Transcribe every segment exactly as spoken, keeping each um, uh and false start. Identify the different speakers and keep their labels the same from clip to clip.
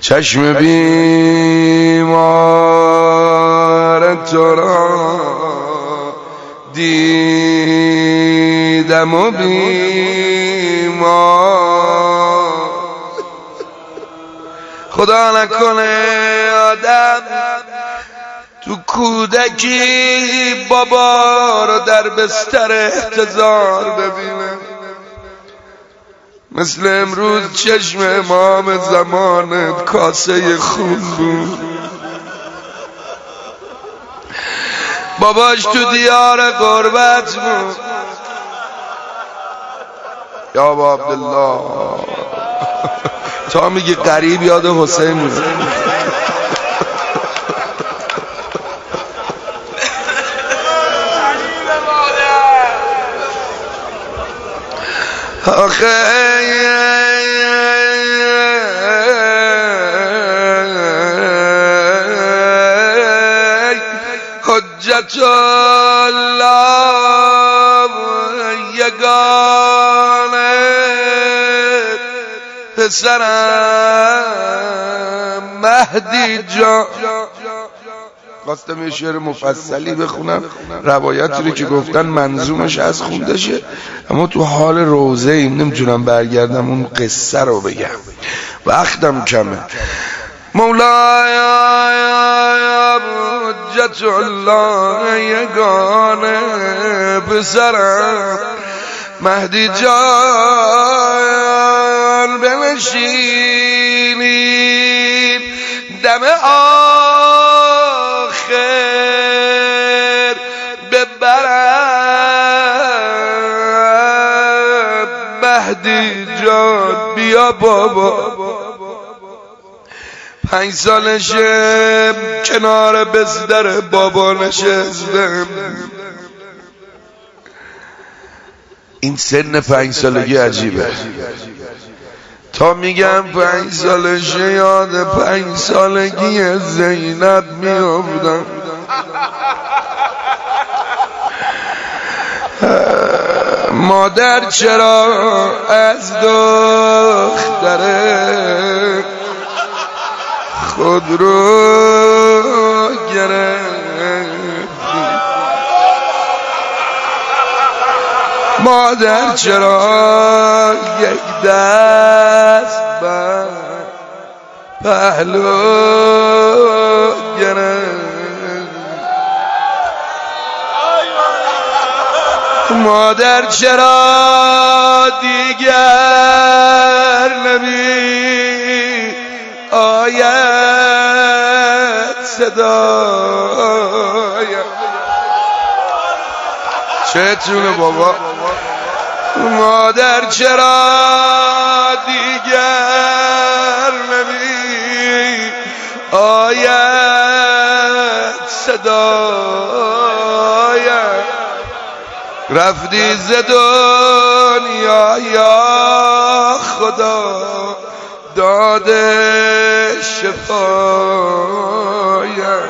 Speaker 1: چشم بیمار تو را دیدم و بیمار. خدا نکنه آدم تو کودکی بابا رو در بستر احتضار ببینه، مثل امروز چشم امام زمانت کاسه خون بود، باباش تو دیار غربت بود. یا ابا عبدالله تا میگه قریب یاد حسین میاد. آخه حجت الله یگانه پسرم مهدی جان. خواستم یه شعر مفصلی بخونم، روایتی رو که گفتن منظومش از خونده شه، اما تو حال روزه ایم نمیتونم برگردم اون قصه رو بگم، وقتم کمه. مولاي حجت الله یگانه پسرم مهدی جان، بنشینیم دم آخر ببرم مهدی جان. بیا بابا پنج سالشه کنار بستر بابا نشستم. این سن پنج سالگی عجیبه. تا میگم پنج سالشه یاد پنج سالگی زینب میافتم. مادر چرا از دختره خود رو گرفتی؟ مادر چرا یک دست بر پهلو گرفتی؟ مادر چرا دیگر نمی آید صدای؟ چتونه بابا؟ مادر چرا دیگر نمی آید صدای؟ رفتی ز دنیا یا خدا داده شفایم؟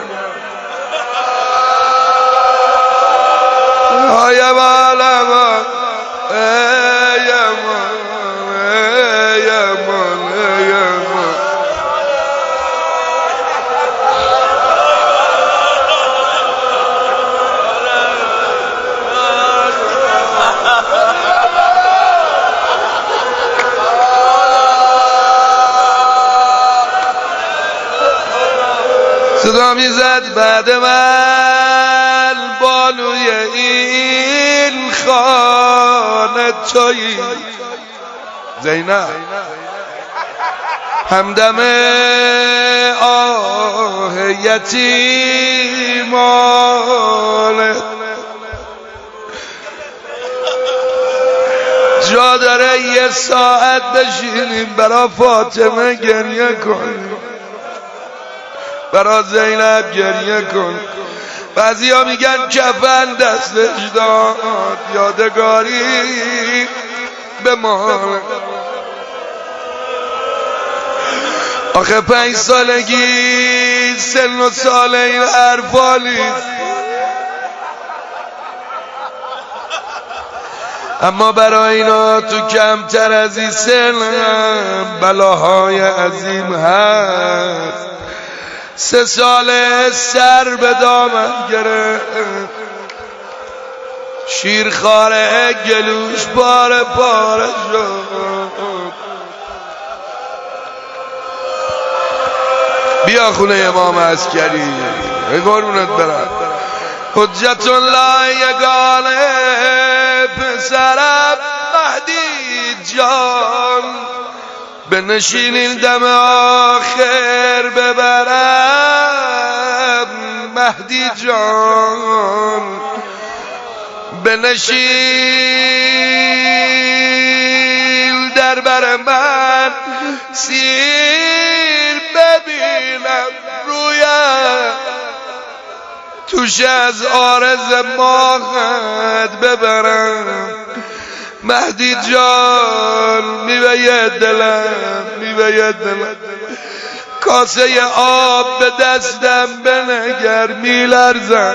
Speaker 1: آیا بالما ای من ای من ای من صدا میزد بعد من بالوی این خانه تویی زینب، همدم آه یتیمانه جا داره یه ساعت بشینیم برا فاطمه گریه کنیم، برا زینب گریه کن. بعضی ها میگن کفن دستش داد یادگاری به ما. آخه پنج سالگی سن و سال این حرفا نیست. اما برای اینا تو کمتر از این سن بلاهای عظیم هست. سه ساله سر به دامن گرفت، شیرخواره گلوش پاره پاره شد. بیا خونه امام عسکری قربونت برم. حجت الله یگانه پسرم مهدی جان، بنشینین دم آخر ببرم مهدی جان، بنشین در بر من سیر ببینم رویم، توش از عارض ماهت ببرم مهدی جان. میوه دلم میوه دلم، کاسه آب به دستم بنگر میلرزم.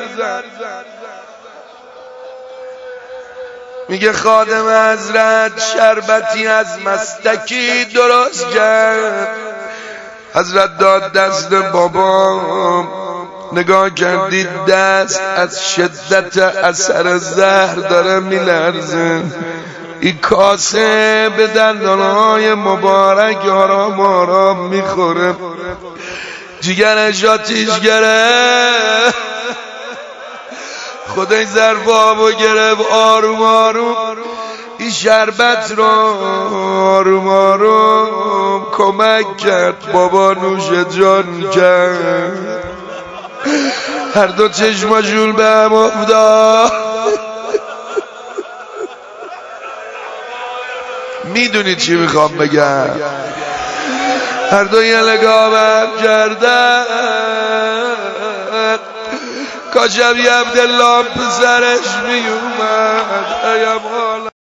Speaker 1: میگه خادم حضرت شربتی از مستکی درست کرد، حضرت داد دست بابام، نگاه کردید دست از شدت اثر زهر داره میلرزه. این کاسه به دندانهای مبارک آرام آرام میخوره، جگرش آتیش گرفت، خدای ظرف آبو گرفت، آروم آروم این شربت رو آروم آروم کمک کرد بابا نوش جان کرد. هر دو چشماشون به هم افتاد. میدونید چی میخوام بگم؟ هر دو یه نگاه به هم کردن. کاش عبدالله پسرش میومد.